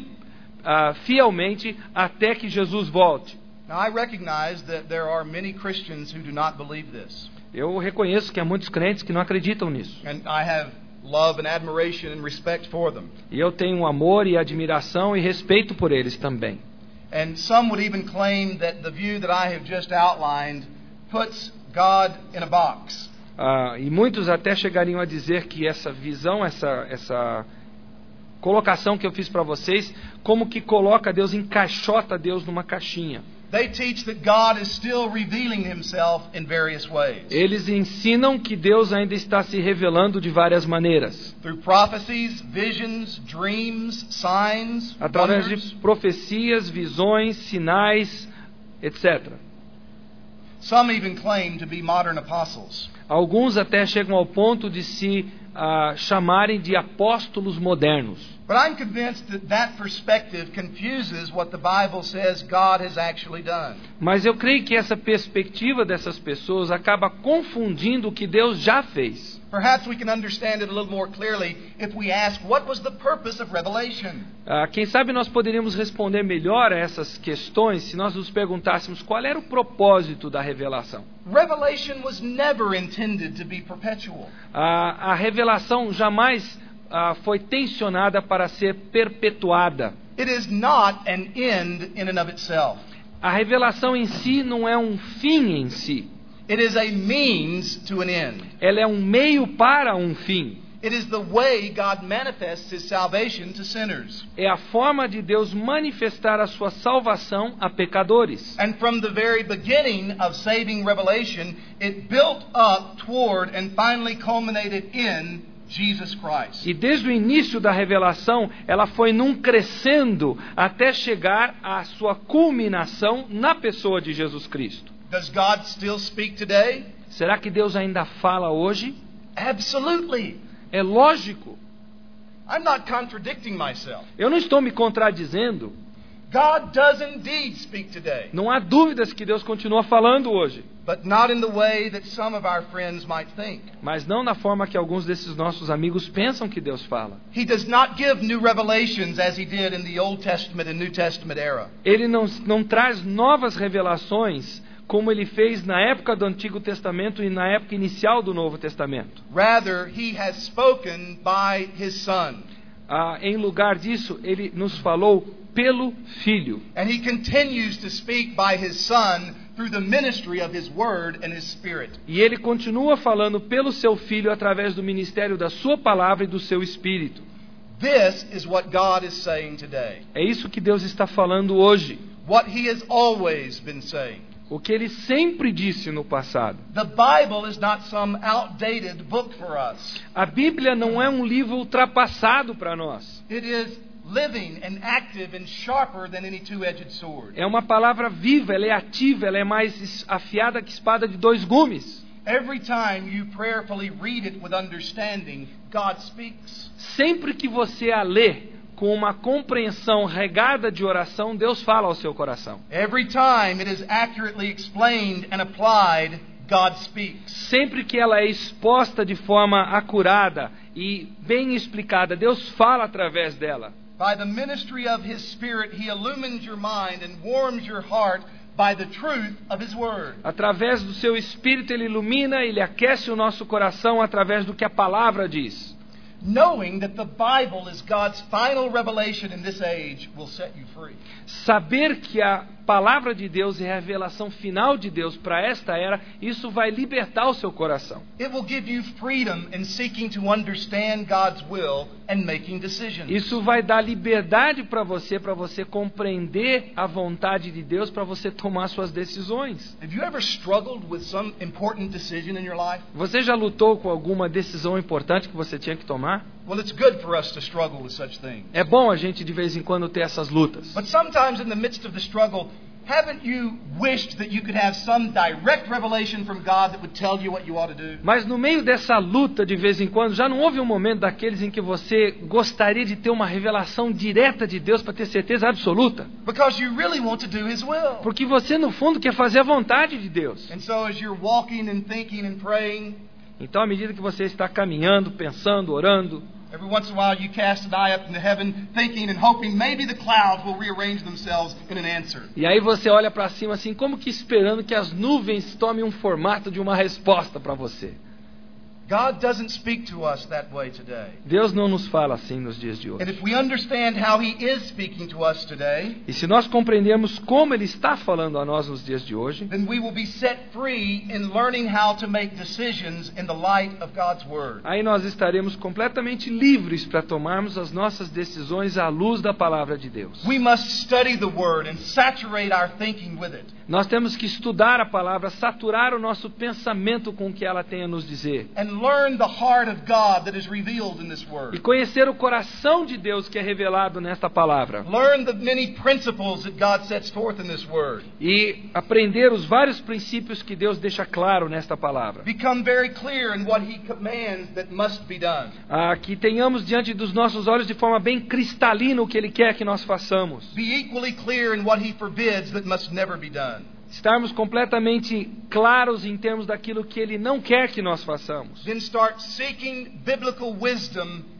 fielmente até que Jesus volte. Now, I recognize that there are many Christians who do not believe this. Eu reconheço que há muitos crentes que não acreditam nisso. And I have love and admiration and respect for them. E eu tenho amor e admiração e respeito por eles também. And some would even claim that the view that I have just outlined puts God in a box. E muitos até chegariam a dizer que essa visão, essa colocação que eu fiz para vocês, como que coloca Deus, encaixota Deus numa caixinha. They teach that God is still revealing Himself in various ways. Eles ensinam que Deus ainda está se revelando de várias maneiras. Through prophecies, visions, dreams, signs, através wonders. de profecias, visões, sinais, etc. Some even claim to be modern apostles. Alguns até chegam ao ponto de se chamarem de apóstolos modernos. But I'm convinced that that perspective confuses what the Bible says God has actually done. Mas eu creio que essa perspectiva dessas pessoas acaba confundindo o que Deus já fez. Perhaps we can understand it a little more clearly if we ask what was the purpose of revelation. Quem sabe nós poderíamos responder melhor a essas questões se nós nos perguntássemos qual era o propósito da revelação. Revelation was never intended to be perpetual. A revelação jamais foi tensionada para ser perpetuada. It is not an end in and of itself. A revelação em si não é um fim em si. It is a means to an end. Ela é um meio para um fim. It is the way God manifests His salvation to sinners. É a forma de Deus manifestar a sua salvação a pecadores. And from the very beginning of saving revelation, it built up toward and finally culminated in Jesus Christ. E desde o início da revelação, ela foi num crescendo até chegar à sua culminação na pessoa de Jesus Cristo. Does God still speak today? Será que Deus ainda fala hoje? Absolutely. É lógico. I'm not contradicting myself. Eu não estou me contradizendo. God does indeed speak today, Não há dúvidas que Deus continua falando hoje. but not in the way that some of our friends might think. Mas não na forma que alguns desses nossos amigos pensam que Deus fala. He does not give new revelations as He did in the Old Testament and New Testament era. Ele não traz novas revelações como ele fez na época do Antigo Testamento e na época inicial do Novo Testamento. Rather, He has spoken by His Son. Em lugar disso, ele nos falou pelo Filho. And He continues to speak by His Son through the ministry of His Word and His Spirit. E ele continua falando pelo seu Filho através do ministério da sua palavra e do seu Espírito. This is what God is saying today. É isso que Deus está falando hoje. What He has always been saying. O que ele sempre disse no passado. The Bible is not some outdated book for us. A Bíblia não é um livro ultrapassado para nós. It is living and active and sharper than any two-edged sword. É uma palavra viva, ela é ativa, ela é mais afiada que espada de dois gumes. Every time you prayerfully read it with understanding, God speaks. Sempre que você a lê com uma compreensão regada de oração, Deus fala ao seu coração. Every time it is accurately explained and applied, God speaks. Sempre que ela é exposta de forma acurada e bem explicada, Deus fala através dela. By the ministry of His Spirit, He illumines your mind and warms your heart by the truth of His Word. Através do seu Espírito, Ele ilumina, Ele aquece o nosso coração através do que a palavra diz. Knowing that the Bible is God's final revelation in this age will set you free. Saber que a palavra de Deus é a revelação final de Deus para esta era, isso vai libertar o seu coração. It will give you freedom in seeking to understand God's will and making decisions. Isso vai dar liberdade para você compreender a vontade de Deus, para você tomar suas decisões. Have you ever struggled with some important decision in your life? Você já lutou com alguma decisão importante que você tinha que tomar? Well, it's good for us to struggle with such things. É bom a gente de vez em quando ter essas lutas. But sometimes in the midst of the struggle, haven't you wished that you could have some direct revelation from God that would tell you what you ought to do? Mas no meio dessa luta, de vez em quando, já não houve um momento daqueles em que você gostaria de ter uma revelação direta de Deus para ter certeza absoluta? Because you really want to do His will. Porque você, no fundo, quer fazer a vontade de Deus. And so as you're walking and thinking and praying, Então, à medida que você está caminhando, pensando, orando, every once in a while you cast an eye up into heaven, thinking and hoping maybe the clouds will rearrange themselves in an answer. e aí você olha para cima assim, como que esperando que as nuvens tomem um formato de uma resposta para você. God doesn't speak to us that way today. Deus não nos fala assim nos dias de And hoje. if we understand how He is speaking to us today, E se nós compreendermos como Ele está falando a nós nos dias de hoje, then we will be set free in learning how to make decisions in the light of God's Word. aí nós estaremos completamente livres para tomarmos as nossas decisões à luz da palavra de Deus. We must study the Word and saturate our thinking with it. Nós temos que estudar a palavra, saturar o nosso pensamento com o que ela tem a nos dizer. And learn the heart of God that is revealed in this E Word. conhecer o coração de Deus que é revelado nesta palavra. Learn the many principles that God sets forth in this Word. E aprender os vários princípios que Deus deixa claro nesta palavra. Become very clear in what He commands that must be done. Que tenhamos diante dos nossos olhos de forma bem cristalina o que Ele quer que nós façamos. Be equally clear in what He forbids that must never be done. Estarmos completamente claros em termos daquilo que Ele não quer que nós façamos. Then start seeking biblical wisdom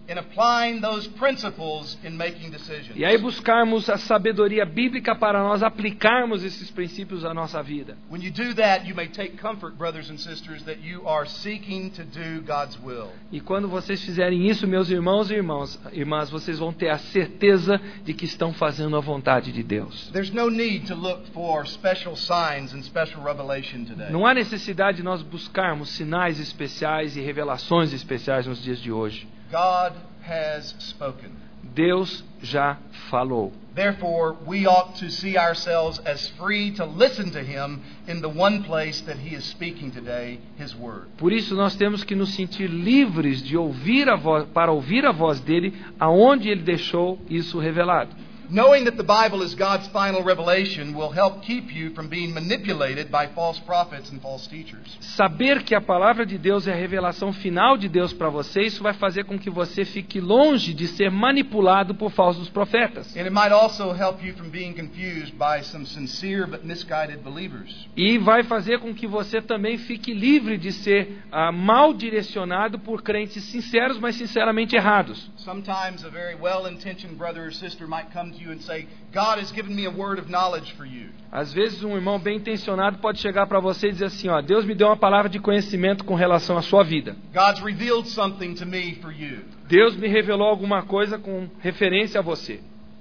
in applying those principles in making decisions. E aí buscarmos a sabedoria bíblica para nós aplicarmos esses princípios à nossa vida. When you do that, you may take comfort, brothers and sisters, that you are seeking to do God's will. E quando vocês fizerem isso, meus irmãos e irmãs, vocês vão ter a certeza de que estão fazendo a vontade de Deus. There's no need to look for special signs and special revelation today. Não há necessidade de nós buscarmos sinais especiais e revelações especiais nos dias de hoje. God has spoken. Deus já falou. Therefore, we ought to see ourselves as free to listen to Him in the one place that He is speaking today, His Word. Por isso nós temos que nos sentir livres de ouvir a voz, para ouvir a voz dele, aonde ele deixou isso revelado. Knowing that the Bible is God's final revelation will help keep you from being manipulated by false prophets and false teachers. Saber que a palavra de Deus é a revelação final de Deus para você, isso vai fazer com que você fique longe de ser manipulado por falsos profetas. And it might also help you from being confused by some sincere but misguided believers. E vai fazer com que você também fique livre de ser mal direcionado por crentes sinceros, mas sinceramente errados. Sometimes a very well-intentioned brother or sister might come to you and say, God has given me a word of knowledge for you. Às vezes um irmão bem intencionado pode chegar para você e dizer assim, ó, Deus me deu uma palavra de conhecimento com relação à sua vida. God's revealed something to me for you. Deus me revelou alguma coisa com referência a você.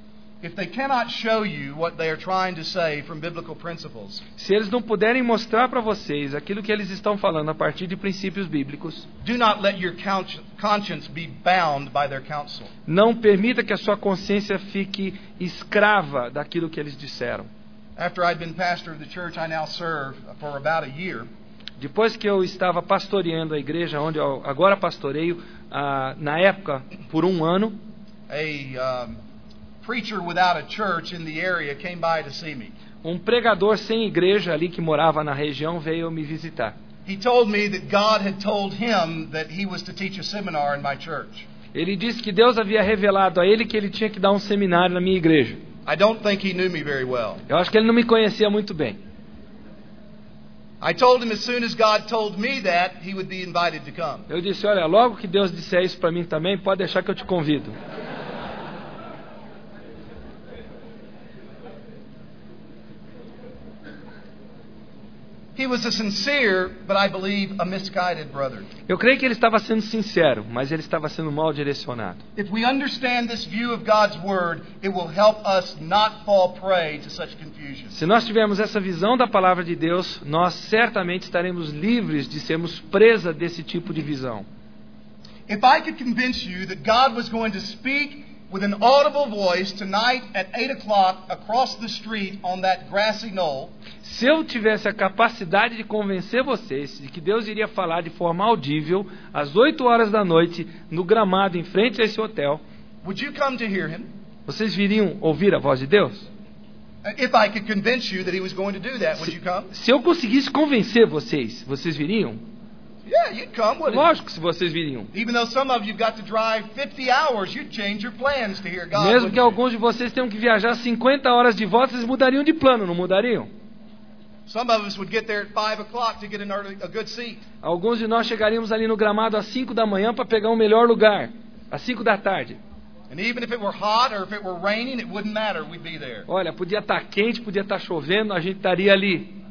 If they cannot show you what they are trying to say from biblical principles, Se eles não puderem mostrar para vocês aquilo que eles estão falando a partir de princípios bíblicos, do not let your conscience be bound by their counsel. não permita que a sua consciência fique escrava daquilo que eles disseram. After I'd been pastor of the church I now serve for about a year, Depois que eu estava pastoreando a igreja onde eu agora pastoreio, na época, por um ano, a preacher without a church in the area came by to see me. um pregador sem igreja ali que morava na região veio me visitar. He told me that God had told him that he was to teach a seminar in my church. Ele disse que Deus havia revelado a ele que ele tinha que dar um seminário na minha igreja. I don't think he knew me very well. Eu acho que ele não me conhecia muito bem. I told him as soon as God told me that, he would be invited to come. Eu disse, olha, logo que Deus disser isso para mim também, pode deixar que eu te convido. He was a sincere, but I believe a misguided brother. Eu creio que ele estava sendo sincero, mas ele estava sendo mal direcionado. If we understand this view of God's Word, it will help us not fall prey to such confusion. Se nós tivermos essa visão da palavra de Deus, nós certamente estaremos livres de sermos presa desse tipo de visão. If I could convince you that God was going to speak with an audible voice tonight at 8 o'clock across the street on that grassy knoll, Se eu tivesse a capacidade de convencer vocês de que Deus iria falar de forma audível às 8 horas da noite no gramado em frente a esse hotel, would you come to hear Him? vocês viriam ouvir a voz de Deus? If I could convince you that He was going to do that, would you come? Se eu conseguisse convencer vocês, vocês viriam? Yeah, you'd come, wouldn't you? Lógico que vocês viriam. Even though some of you've got to drive 50 hours, you'd change your plans to hear God. Mesmo wouldn't que you? alguns de vocês tenham que viajar 50 horas de volta, vocês mudariam de plano, não mudariam? Some of us would get there at 5 o'clock to get a good seat. Alguns de nós chegaríamos ali no gramado às 5 da manhã para pegar um melhor lugar, às 5 da tarde. And even if it were hot or if it were raining, it wouldn't matter. We'd be there. Olha, podia estar quente, podia estar chovendo, a gente estaria ali.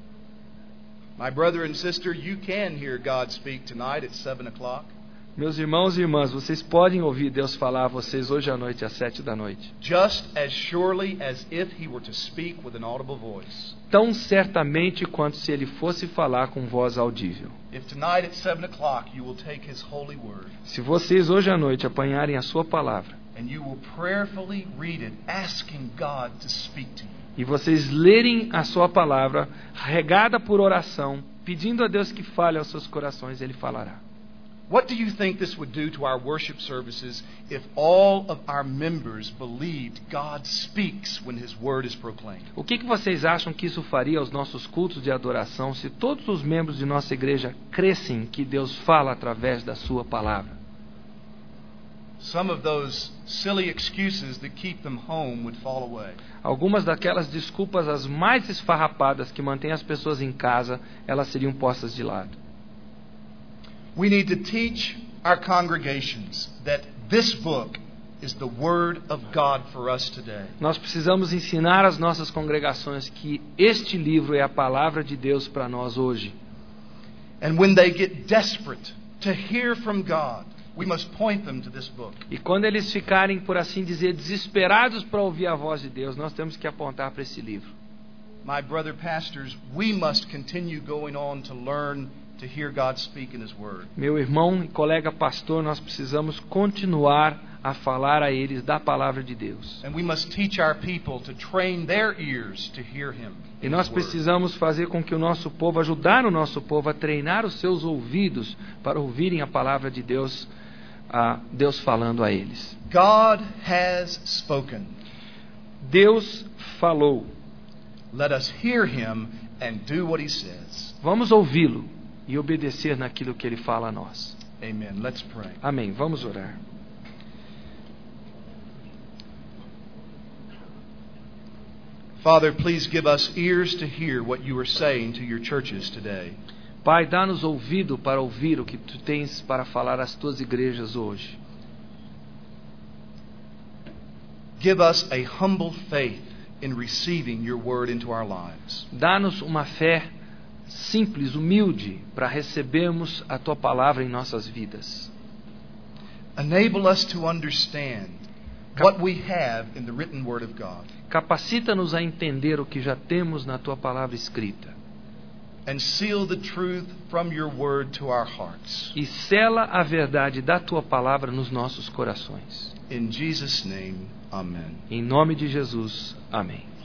My brother and sister, you can hear God speak tonight at 7 o'clock. Meus irmãos e irmãs, vocês podem ouvir Deus falar a vocês hoje à noite, às 7 da noite. Just as surely as if He were to speak with an audible voice. Tão certamente quanto se Ele fosse falar com voz audível. If tonight at 7 o'clock you will take His holy word Se vocês hoje à noite apanharem a sua palavra and you will prayerfully read it, asking God to speak to you. e vocês lerem a sua palavra regada por oração, pedindo a Deus que fale aos seus corações, Ele falará. What do you think this would do to our worship services if all of our members believed God speaks when His word is proclaimed? O que vocês acham que isso faria aos nossos cultos de adoração se todos os membros de nossa igreja crescem que Deus fala através da sua palavra? Some of those silly excuses that keep them home would fall away. Algumas daquelas desculpas as mais esfarrapadas que mantêm as pessoas em casa, elas seriam postas de lado. We need to teach our congregations that This book is the Word of God for us today. Nós precisamos ensinar às nossas congregações que este livro é a palavra de Deus para nós hoje. And when they get desperate to hear from God, we must point them to this book. E quando eles ficarem, por assim dizer, desesperados para ouvir a voz de Deus, nós temos que apontar para esse livro. My brother pastors, we must continue going on to learn to hear God speak in His Word. Meu irmão e colega pastor, nós precisamos continuar a falar a eles da palavra de Deus. And we must teach our people to train their ears to hear Him. E nós precisamos fazer com que o nosso povo, ajudar o nosso povo a treinar os seus ouvidos para ouvirem a palavra de Deus, Deus falando a eles. God has spoken. Deus falou. Let us hear Him and do what He says. Vamos ouvi-lo e obedecer naquilo que Ele fala a nós. Amen. Let's pray. Amém. Vamos orar. Father, please give us ears to hear what you are saying to your churches today. Pai, dá-nos ouvido para ouvir o que tu tens para falar às tuas igrejas hoje. Give us a humble faith in receiving your word into our lives. Dá-nos uma fé simples, humilde, para recebermos a tua palavra em nossas vidas. Enable us to understand what we have in the written word of God. Capacita-nos a entender o que já temos na tua palavra escrita. And seal the truth from your word to our hearts. E sela a verdade da tua palavra nos nossos corações. In Jesus' name, amen. Em nome de Jesus, amém.